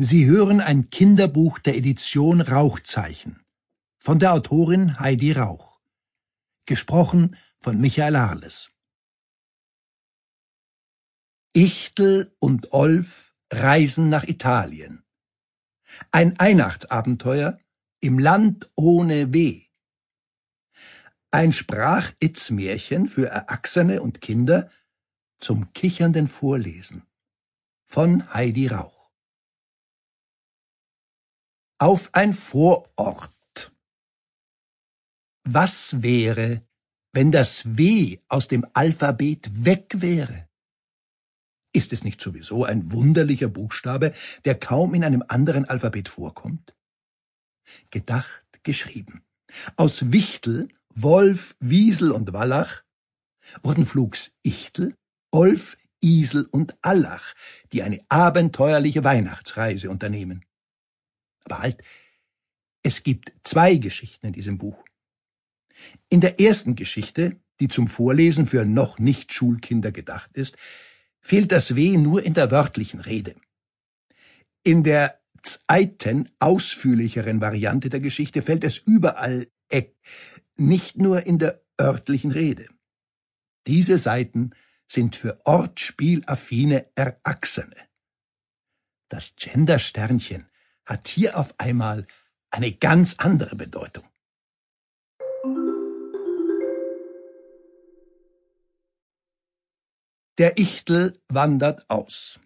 Sie hören ein Kinderbuch der Edition Rauchzeichen von der Autorin Heidi Rauch. Gesprochen von Michael Harles. Ichtel und Olf reisen nach Italien. Ein Weihnachtsabenteuer im Land ohne Weh. Ein Sprach-Itz-Märchen für Erwachsene und Kinder zum kichernden Vorlesen von Heidi Rauch. Auf ein Vorort. Was wäre, wenn das W aus dem Alphabet weg wäre? Ist es nicht sowieso ein wunderlicher Buchstabe, der kaum in einem anderen Alphabet vorkommt? Gedacht, geschrieben. Aus Wichtel, Wolf, Wiesel und Wallach wurden flugs Ichtel, Olf, Isel und Allach, die eine abenteuerliche Weihnachtsreise unternehmen. Aber halt, es gibt 2 Geschichten in diesem Buch. In der ersten Geschichte, die zum Vorlesen für noch nicht Schulkinder gedacht ist, fehlt das W nur in der wörtlichen Rede. In der zweiten, ausführlicheren Variante der Geschichte fällt es überall, nicht nur in der örtlichen Rede. Diese Seiten sind für ortspielaffine Erwachsene. Das Gendersternchen hat hier auf einmal eine ganz andere Bedeutung. Der Ichtel wandert aus.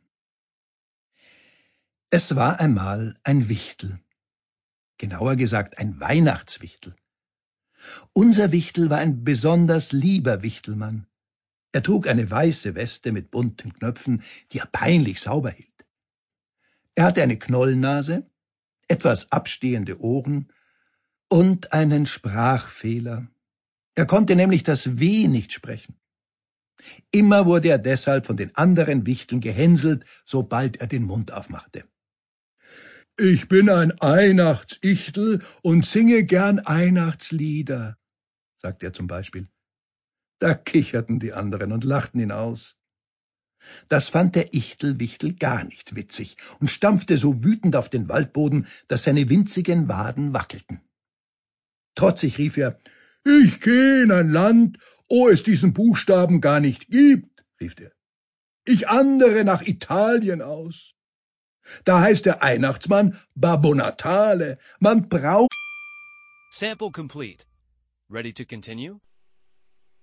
Es war einmal ein Wichtel. Genauer gesagt ein Weihnachtswichtel. Unser Wichtel war ein besonders lieber Wichtelmann. Er trug eine weiße Weste mit bunten Knöpfen, die er peinlich sauber hielt. Er hatte eine Knollennase, etwas abstehende Ohren und einen Sprachfehler. Er konnte nämlich das W nicht sprechen. Immer wurde er deshalb von den anderen Wichteln gehänselt, sobald er den Mund aufmachte. »Ich bin ein Einachtsichtel und singe gern Einachtslieder«, sagte er zum Beispiel. Da kicherten die anderen und lachten ihn aus. Das fand der Ichtel-Wichtel gar nicht witzig und stampfte so wütend auf den Waldboden, dass seine winzigen Waden wackelten. Trotzig rief er, »Ich geh in ein Land, wo es diesen Buchstaben gar nicht gibt«, rief er. »Ich andere nach Italien aus. Da heißt der Weihnachtsmann Babbo Natale. Man braucht...« Sample complete. Ready to continue?